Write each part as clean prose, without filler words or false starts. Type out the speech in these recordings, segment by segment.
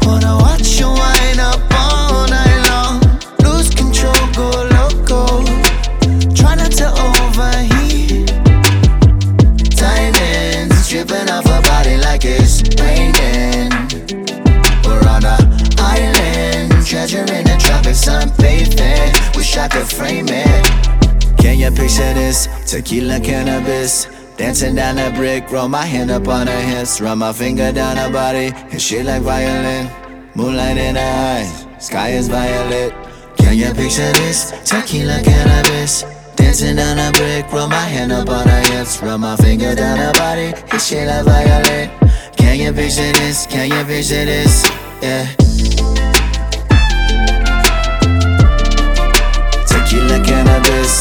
Wanna watch you wind up all night long. Lose control, go loco. Try not to overheat. Diamonds dripping off her body like it's raining. We're on a island, treasure in the tropics, sunbathing. Wish I could frame it. Can you picture this? Tequila, cannabis, dancing down that brick. Roll my hand up on her hips, run my finger down her body, and shit like violin. Moonlight in her eyes, sky is violet. Can you picture this? Tequila, cannabis, dancing down a brick. Roll my hand up on her hips, run my finger down her body, and shit like violin. Can you picture this? Can you picture this? Yeah. Tequila, cannabis,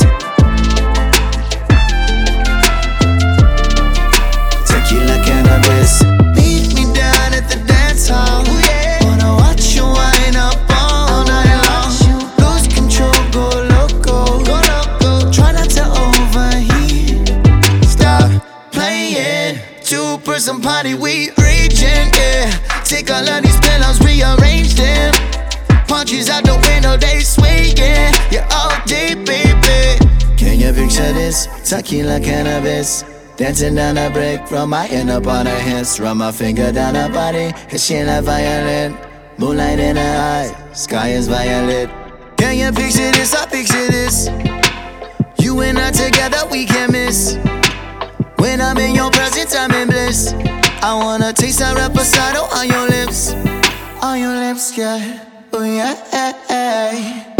tequila, cannabis. Meet me down at the dance hall. Wanna watch you wind up all night long. Lose control, go loco. Try not to overheat. Stop playing. Two-person party, we raging, yeah. Take all of these pillows, rearrange them. Punches out the window, they sway, yeah. You're all day, baby. Can you picture this? Tequila, cannabis, dancing down a brick. Run my hand up on her hips, run my finger down her body, and she like violin. Moonlight in her eyes, sky is violet. Can you picture this? I picture this. You and I together, we can't miss. When I'm in your presence, I'm in bliss. I wanna taste that reposado on your lips. On your lips, yeah. Oh yeah.